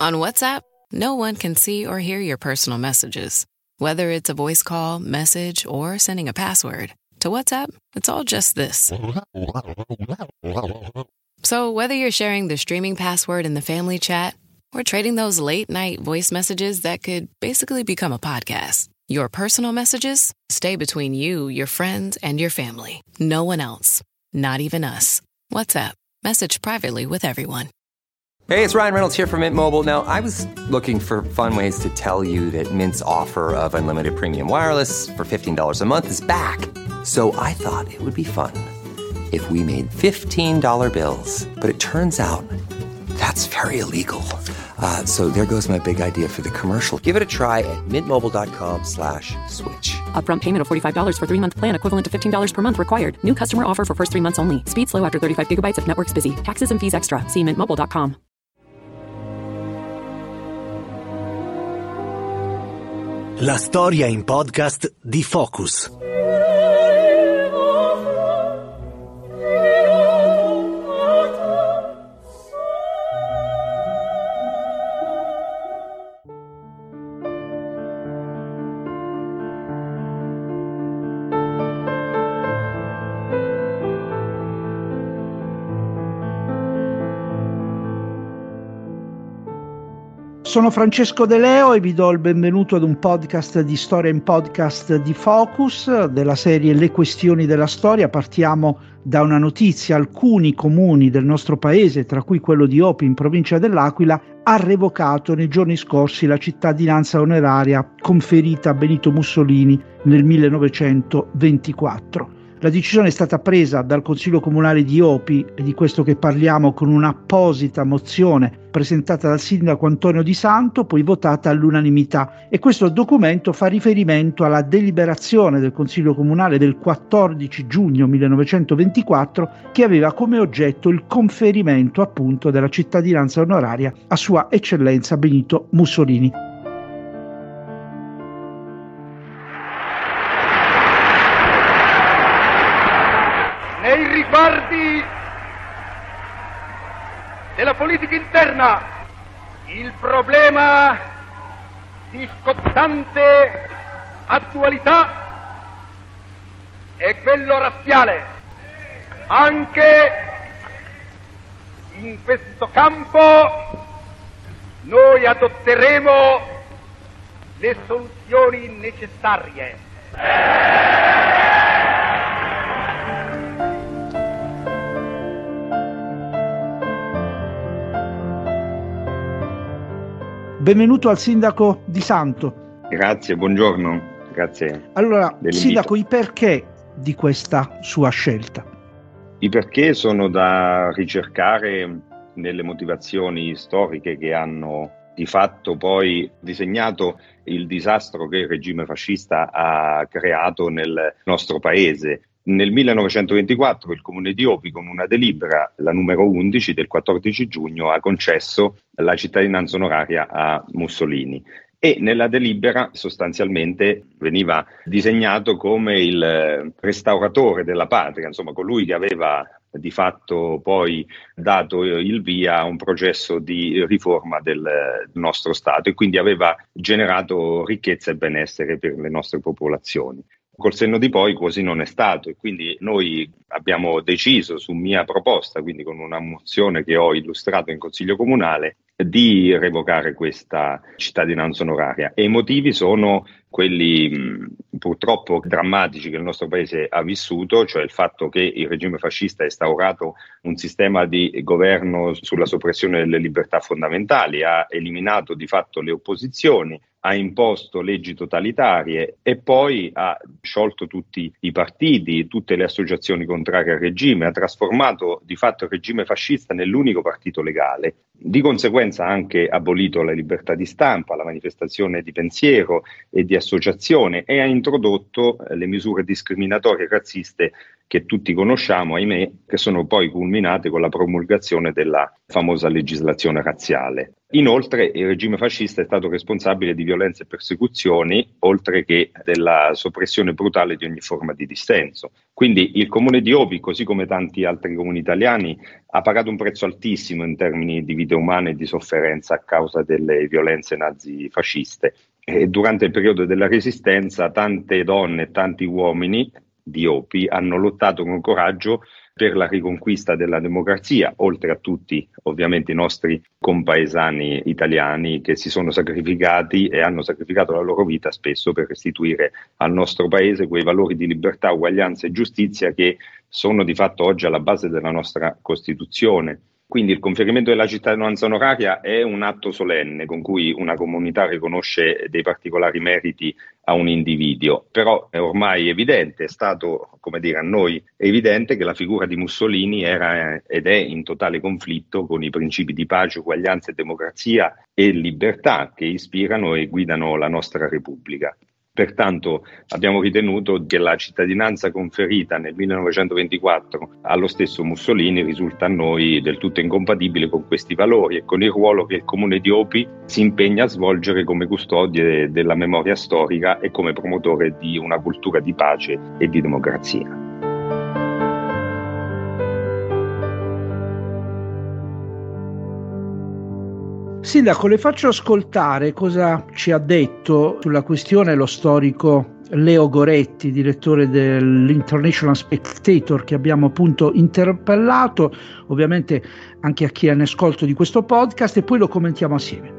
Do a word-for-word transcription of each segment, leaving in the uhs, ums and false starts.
On WhatsApp, no one can see or hear your personal messages. Whether it's a voice call, message, or sending a password. To WhatsApp, it's all just this. So whether you're sharing the streaming password in the family chat or trading those late-night voice messages that could basically become a podcast, your personal messages stay between you, your friends, and your family. No one else. Not even us. WhatsApp. Message privately with everyone. Hey, it's Ryan Reynolds here from Mint Mobile. Now, I was looking for fun ways to tell you that Mint's offer of unlimited premium wireless for fifteen dollars a month is back. So I thought it would be fun if we made fifteen dollar bills. But it turns out that's very illegal. Uh, so there goes my big idea for the commercial. Give it a try at mintmobile.com slash switch. Upfront payment of forty-five dollars for three-month plan equivalent to fifteen dollars per month required. New customer offer for first three months only. Speed slow after thirty-five gigabytes if network's busy. Taxes and fees extra. See mint mobile dot com. La storia in podcast di Focus. Sono Francesco De Leo e vi do il benvenuto ad un podcast di storia in podcast di Focus della serie Le questioni della storia. Partiamo da una notizia: alcuni comuni del nostro paese, tra cui quello di Opi in provincia dell'Aquila, ha revocato nei giorni scorsi la cittadinanza onoraria conferita a Benito Mussolini nel millenovecentoventiquattro. La decisione è stata presa dal Consiglio Comunale di Opi, e di questo che parliamo, con un'apposita mozione presentata dal sindaco Antonio Di Santo, poi votata all'unanimità. E questo documento fa riferimento alla deliberazione del Consiglio Comunale del quattordici giugno millenovecentoventiquattro, che aveva come oggetto il conferimento appunto della cittadinanza onoraria a Sua Eccellenza Benito Mussolini. Nei riguardi della politica interna, il problema di scottante attualità è quello razziale. Anche in questo campo noi adotteremo le soluzioni necessarie. Benvenuto al sindaco Di Santo. Grazie, buongiorno, grazie. Allora, dell'invito. Sindaco, i perché di questa sua scelta? I perché sono da ricercare nelle motivazioni storiche che hanno di fatto poi disegnato il disastro che il regime fascista ha creato nel nostro paese. Nel millenovecentoventiquattro il Comune di Opi, con una delibera, la numero undici del quattordici giugno, ha concesso la cittadinanza onoraria a Mussolini, e nella delibera sostanzialmente veniva disegnato come il restauratore della patria, insomma colui che aveva di fatto poi dato il via a un processo di riforma del nostro Stato, e quindi aveva generato ricchezza e benessere per le nostre popolazioni. Col senno di poi così non è stato, e quindi noi abbiamo deciso, su mia proposta, quindi con una mozione che ho illustrato in Consiglio Comunale, di revocare questa cittadinanza onoraria. E i motivi sono quelli mh, purtroppo drammatici che il nostro paese ha vissuto, cioè il fatto che il regime fascista ha instaurato un sistema di governo sulla soppressione delle libertà fondamentali, ha eliminato di fatto le opposizioni, ha imposto leggi totalitarie e poi ha sciolto tutti i partiti, tutte le associazioni contrarie al regime, ha trasformato di fatto il regime fascista nell'unico partito legale. Di conseguenza ha anche abolito la libertà di stampa, la manifestazione di pensiero e di associazione, e ha introdotto le misure discriminatorie e razziste che tutti conosciamo, ahimè, che sono poi culminate con la promulgazione della famosa legislazione razziale. Inoltre il regime fascista è stato responsabile di violenze e persecuzioni, oltre che della soppressione brutale di ogni forma di dissenso. Quindi il comune di Opi, così come tanti altri comuni italiani, ha pagato un prezzo altissimo in termini di vite umane e di sofferenza a causa delle violenze nazifasciste. E durante il periodo della Resistenza tante donne e tanti uomini di Opi hanno lottato con coraggio per la riconquista della democrazia, oltre a tutti ovviamente i nostri compaesani italiani che si sono sacrificati e hanno sacrificato la loro vita spesso per restituire al nostro paese quei valori di libertà, uguaglianza e giustizia che sono di fatto oggi alla base della nostra Costituzione. Quindi il conferimento della cittadinanza onoraria è un atto solenne con cui una comunità riconosce dei particolari meriti a un individuo, però è ormai evidente, è stato, come dire, a noi evidente che la figura di Mussolini era ed è in totale conflitto con i principi di pace, uguaglianza e democrazia e libertà che ispirano e guidano la nostra Repubblica. Pertanto abbiamo ritenuto che la cittadinanza conferita nel millenovecentoventiquattro allo stesso Mussolini risulta a noi del tutto incompatibile con questi valori e con il ruolo che il Comune di Opi si impegna a svolgere come custode della memoria storica e come promotore di una cultura di pace e di democrazia. Sindaco, le faccio ascoltare cosa ci ha detto sulla questione lo storico Leo Goretti, direttore dell'International Spectator, che abbiamo appunto interpellato, ovviamente anche a chi è in ascolto di questo podcast, e poi lo commentiamo assieme.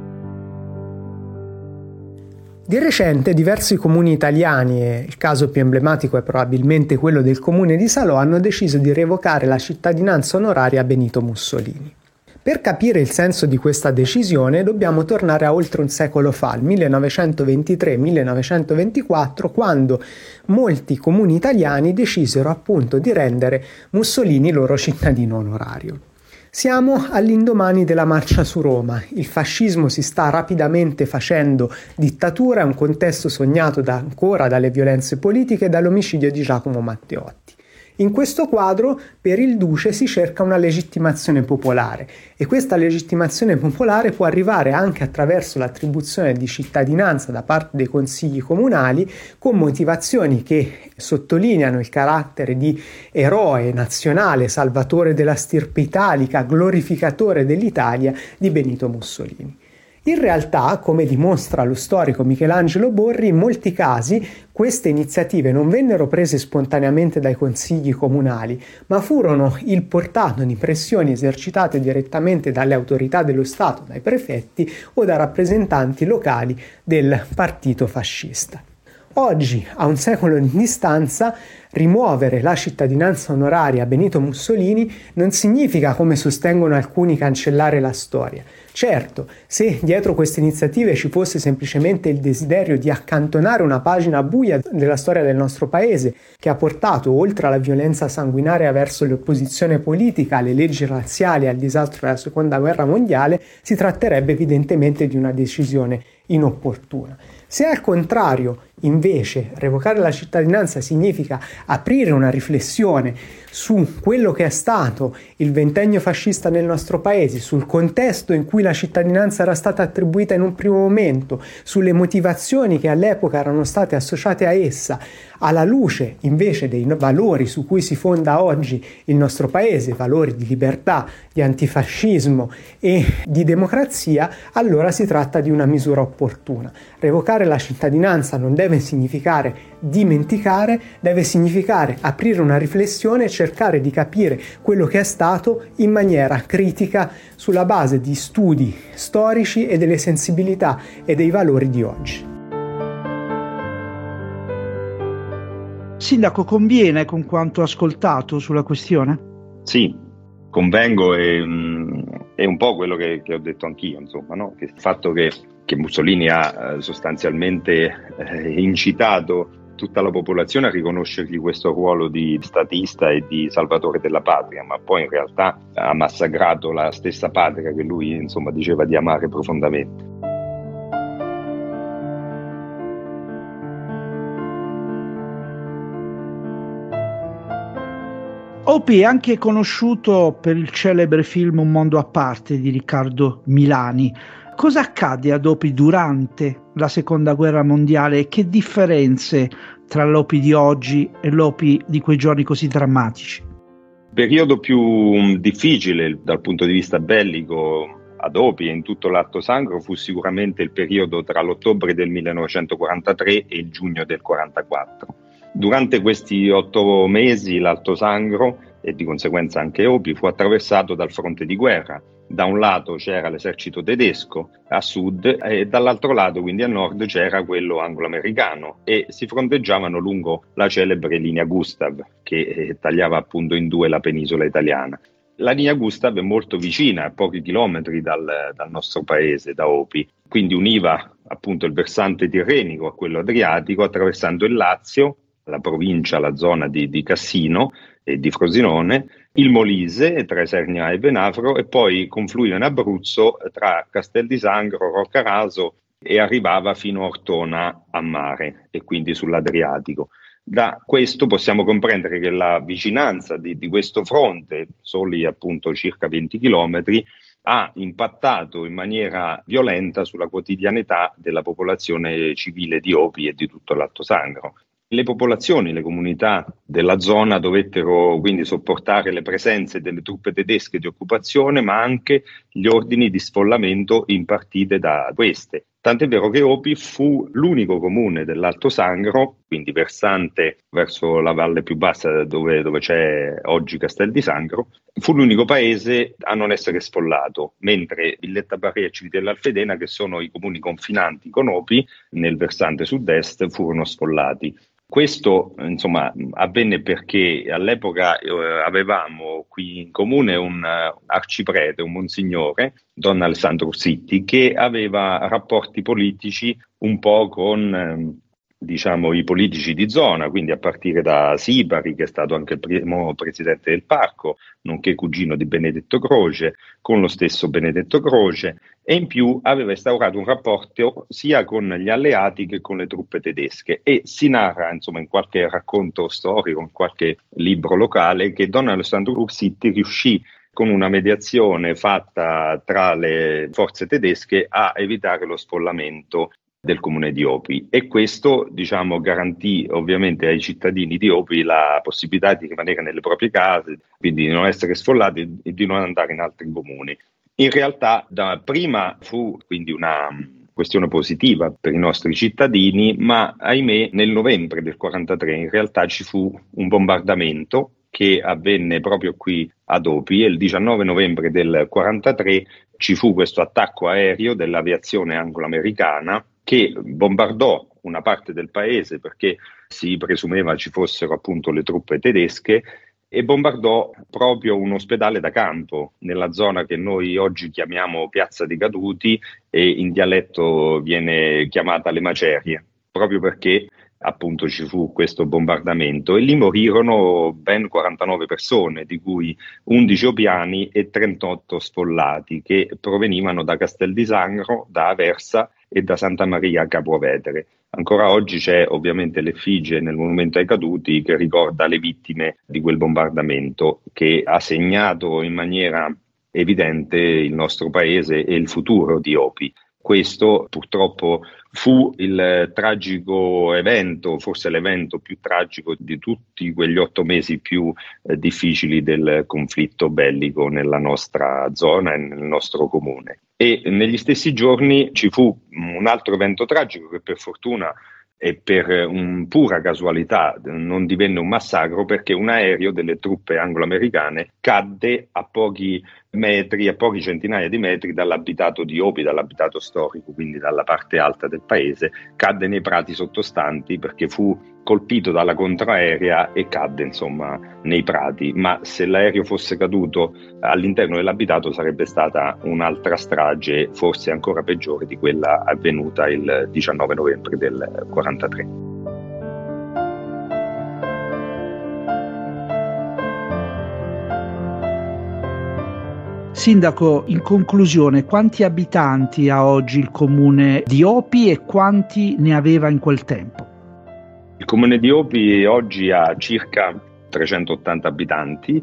Di recente diversi comuni italiani, e il caso più emblematico è probabilmente quello del comune di Salò, hanno deciso di revocare la cittadinanza onoraria a Benito Mussolini. Per capire il senso di questa decisione dobbiamo tornare a oltre un secolo fa, al millenovecentoventitré millenovecentoventiquattro, quando molti comuni italiani decisero appunto di rendere Mussolini loro cittadino onorario. Siamo all'indomani della marcia su Roma, il fascismo si sta rapidamente facendo dittatura, è un contesto sognato da ancora dalle violenze politiche e dall'omicidio di Giacomo Matteotti. In questo quadro per il duce si cerca una legittimazione popolare e questa legittimazione popolare può arrivare anche attraverso l'attribuzione di cittadinanza da parte dei consigli comunali con motivazioni che sottolineano il carattere di eroe nazionale, salvatore della stirpe italica, glorificatore dell'Italia di Benito Mussolini. In realtà, come dimostra lo storico Michelangelo Borri, in molti casi queste iniziative non vennero prese spontaneamente dai consigli comunali, ma furono il portato di pressioni esercitate direttamente dalle autorità dello Stato, dai prefetti o da rappresentanti locali del partito fascista. Oggi, a un secolo di distanza, rimuovere la cittadinanza onoraria a Benito Mussolini non significa, come sostengono alcuni, cancellare la storia. Certo, se dietro queste iniziative ci fosse semplicemente il desiderio di accantonare una pagina buia della storia del nostro paese, che ha portato, oltre alla violenza sanguinaria verso l'opposizione politica, alle leggi razziali e al disastro della Seconda Guerra Mondiale, si tratterebbe evidentemente di una decisione inopportuna. Se al contrario, invece, revocare la cittadinanza significa aprire una riflessione su quello che è stato il ventennio fascista nel nostro paese, sul contesto in cui la cittadinanza era stata attribuita in un primo momento, sulle motivazioni che all'epoca erano state associate a essa, alla luce invece dei valori su cui si fonda oggi il nostro paese, valori di libertà, di antifascismo e di democrazia, allora si tratta di una misura opportuna. Revocare la cittadinanza non deve significare dimenticare, deve significare aprire una riflessione e cercare di capire quello che è stato in maniera critica sulla base di studi storici e delle sensibilità e dei valori di oggi. Sindaco, conviene con quanto ascoltato sulla questione? Sì, convengo e mh, è un po' quello che, che ho detto anch'io, insomma, no? Che il fatto che, che Mussolini ha eh, sostanzialmente eh, incitato tutta la popolazione a riconoscergli questo ruolo di statista e di salvatore della patria, ma poi in realtà ha massacrato la stessa patria che lui, insomma, diceva di amare profondamente. Opi è anche conosciuto per il celebre film Un mondo a parte di Riccardo Milani. Cosa accade ad Opi durante la seconda guerra mondiale e che differenze tra l'Opi di oggi e l'Opi di quei giorni così drammatici? Il periodo più difficile dal punto di vista bellico ad Opi e in tutto l'Alto Sangro fu sicuramente il periodo tra l'ottobre del millenovecentoquarantatré e il giugno del quarantaquattro. Durante questi otto mesi l'Alto Sangro e di conseguenza anche Opi fu attraversato dal fronte di guerra. Da un lato c'era l'esercito tedesco a sud e dall'altro lato, quindi a nord, c'era quello anglo-americano e si fronteggiavano lungo la celebre linea Gustav che eh, tagliava appunto in due la penisola italiana. La linea Gustav è molto vicina, a pochi chilometri dal, dal nostro paese, da Opi, quindi univa appunto il versante tirrenico a quello adriatico attraversando il Lazio, la provincia, la zona di, di Cassino e di Frosinone, il Molise tra Isernia e Venafro e poi confluiva in Abruzzo tra Castel di Sangro, Roccaraso e arrivava fino a Ortona a mare e quindi sull'Adriatico. Da questo possiamo comprendere che la vicinanza di, di questo fronte, soli appunto circa venti chilometri, ha impattato in maniera violenta sulla quotidianità della popolazione civile di Opi e di tutto l'Alto Sangro. Le popolazioni, le comunità della zona dovettero quindi sopportare le presenze delle truppe tedesche di occupazione, ma anche gli ordini di sfollamento impartite da queste. Tant'è vero che Opi fu l'unico comune dell'Alto Sangro, quindi versante verso la valle più bassa dove, dove c'è oggi Castel di Sangro, fu l'unico paese a non essere sfollato, mentre Villetta Barré e Civitella Alfedena, che sono i comuni confinanti con Opi, nel versante sud-est furono sfollati. Questo insomma avvenne perché all'epoca eh, avevamo qui in comune un uh, arciprete, un monsignore, Don Alessandro Ursitti, che aveva rapporti politici un po' con eh, diciamo i politici di zona, quindi a partire da Sibari, che è stato anche il primo presidente del parco, nonché cugino di Benedetto Croce, con lo stesso Benedetto Croce, e in più aveva instaurato un rapporto sia con gli alleati che con le truppe tedesche. E si narra, insomma, in qualche racconto storico, in qualche libro locale, che Don Alessandro Ursitti riuscì con una mediazione fatta tra le forze tedesche a evitare lo sfollamento del comune di Opi, e questo diciamo garantì ovviamente ai cittadini di Opi la possibilità di rimanere nelle proprie case, quindi di non essere sfollati e di non andare in altri comuni. In realtà da prima fu quindi una questione positiva per i nostri cittadini, ma ahimè nel novembre del quarantatré in realtà ci fu un bombardamento che avvenne proprio qui ad Opi, e il diciannove novembre del quarantatré ci fu questo attacco aereo dell'aviazione anglo-americana che bombardò una parte del paese perché si presumeva ci fossero appunto le truppe tedesche, e bombardò proprio un ospedale da campo nella zona che noi oggi chiamiamo Piazza dei Caduti e in dialetto viene chiamata Le Macerie, proprio perché appunto ci fu questo bombardamento, e lì morirono ben quarantanove persone, di cui undici opiani e trentotto sfollati che provenivano da Castel di Sangro, da Aversa e da Santa Maria Capua Vetere. Ancora oggi c'è ovviamente l'effigie nel monumento ai caduti che ricorda le vittime di quel bombardamento che ha segnato in maniera evidente il nostro paese e il futuro di Opi. Questo purtroppo fu il tragico evento, forse l'evento più tragico di tutti quegli otto mesi più eh, difficili del conflitto bellico nella nostra zona e nel nostro comune. E negli stessi giorni ci fu un altro evento tragico che per fortuna e per un pura casualità non divenne un massacro, perché un aereo delle truppe anglo-americane cadde a pochi metri, a pochi centinaia di metri dall'abitato di Opi, dall'abitato storico, quindi dalla parte alta del paese, cadde nei prati sottostanti perché fu colpito dalla contraerea e cadde insomma nei prati. Ma se l'aereo fosse caduto all'interno dell'abitato sarebbe stata un'altra strage, forse ancora peggiore di quella avvenuta il diciannove novembre del quarantatré. Sindaco, in conclusione, quanti abitanti ha oggi il comune di Opi e quanti ne aveva in quel tempo? Il comune di Opi oggi ha circa trecentottanta abitanti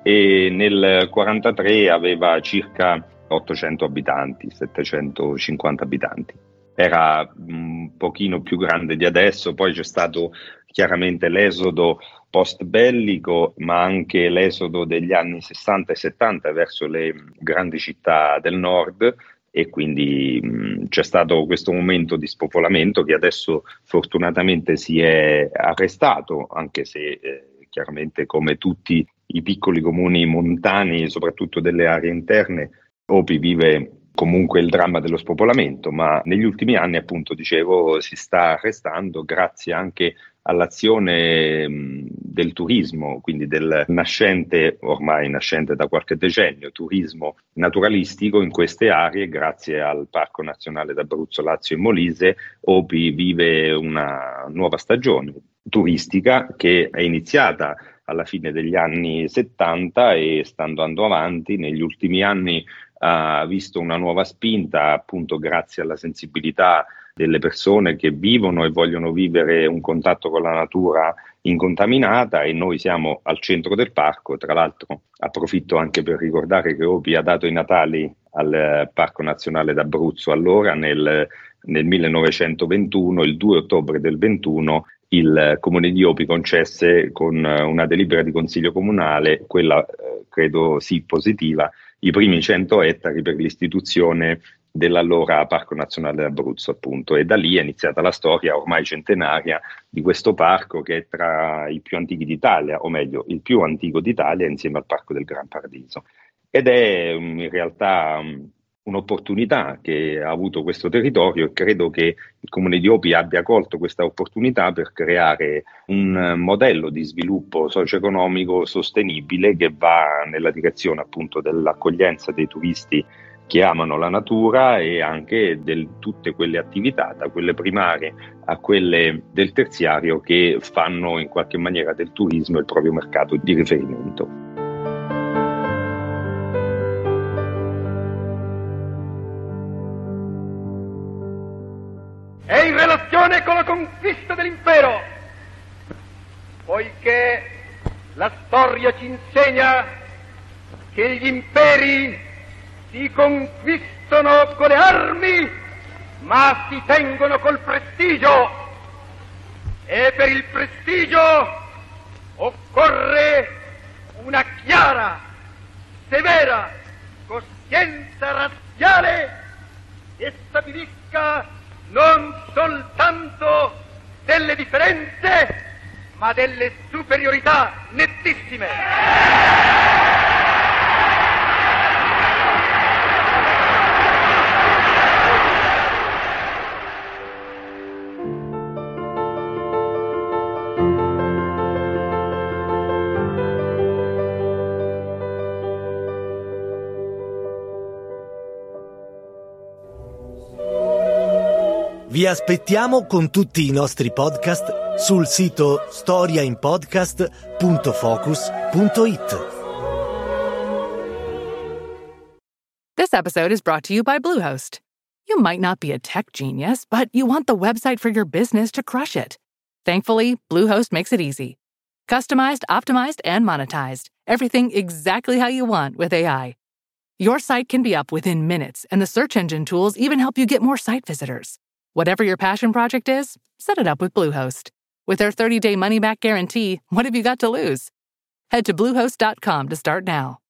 e nel quarantatré aveva circa ottocento abitanti, settecentocinquanta abitanti. Era un pochino più grande di adesso, poi c'è stato chiaramente l'esodo post-bellico, ma anche l'esodo degli anni sessanta e settanta verso le grandi città del nord, e quindi mh, c'è stato questo momento di spopolamento che adesso fortunatamente si è arrestato, anche se eh, chiaramente, come tutti i piccoli comuni montani, soprattutto delle aree interne, Opi vive comunque il dramma dello spopolamento, ma negli ultimi anni, appunto, dicevo, si sta arrestando grazie anche all'azione mh, del turismo, quindi del nascente, ormai nascente da qualche decennio, turismo naturalistico in queste aree. Grazie al Parco Nazionale d'Abruzzo, Lazio e Molise, Opi vive una nuova stagione turistica che è iniziata alla fine degli anni settanta e sta andando avanti. Negli ultimi anni ha visto una nuova spinta, appunto grazie alla sensibilità delle persone che vivono e vogliono vivere un contatto con la natura incontaminata, e noi siamo al centro del parco. Tra l'altro approfitto anche per ricordare che Opi ha dato i natali al Parco Nazionale d'Abruzzo allora nel, nel millenovecentoventuno, il due ottobre del ventuno il Comune di Opi concesse con una delibera di Consiglio Comunale, quella eh, credo sì positiva, i primi cento ettari per l'istituzione dell'allora Parco Nazionale d'Abruzzo, appunto, e da lì è iniziata la storia ormai centenaria di questo parco, che è tra i più antichi d'Italia, o meglio il più antico d'Italia insieme al Parco del Gran Paradiso, ed è in realtà um, un'opportunità che ha avuto questo territorio, e credo che il Comune di Opi abbia colto questa opportunità per creare un modello di sviluppo socio-economico sostenibile che va nella direzione appunto dell'accoglienza dei turisti che amano la natura, e anche di tutte quelle attività, da quelle primarie a quelle del terziario, che fanno in qualche maniera del turismo il proprio mercato di riferimento. È in relazione con la conquista dell'impero, poiché la storia ci insegna che gli imperi si conquistano con le armi, ma si tengono col prestigio, e per il prestigio occorre una chiara, severa coscienza razziale che stabilisca non soltanto delle differenze, ma delle superiorità nettissime. Vi aspettiamo con tutti i nostri podcast sul sito storiainpodcast punto focus punto it. This episode is brought to you by Bluehost. You might not be a tech genius, but you want the website for your business to crush it. Thankfully, Bluehost makes it easy. Customized, optimized, and monetized. Everything exactly how you want with A I. Your site can be up within minutes, and the search engine tools even help you get more site visitors. Whatever your passion project is, set it up with Bluehost. With their thirty-day money-back guarantee, what have you got to lose? Head to bluehost dot com to start now.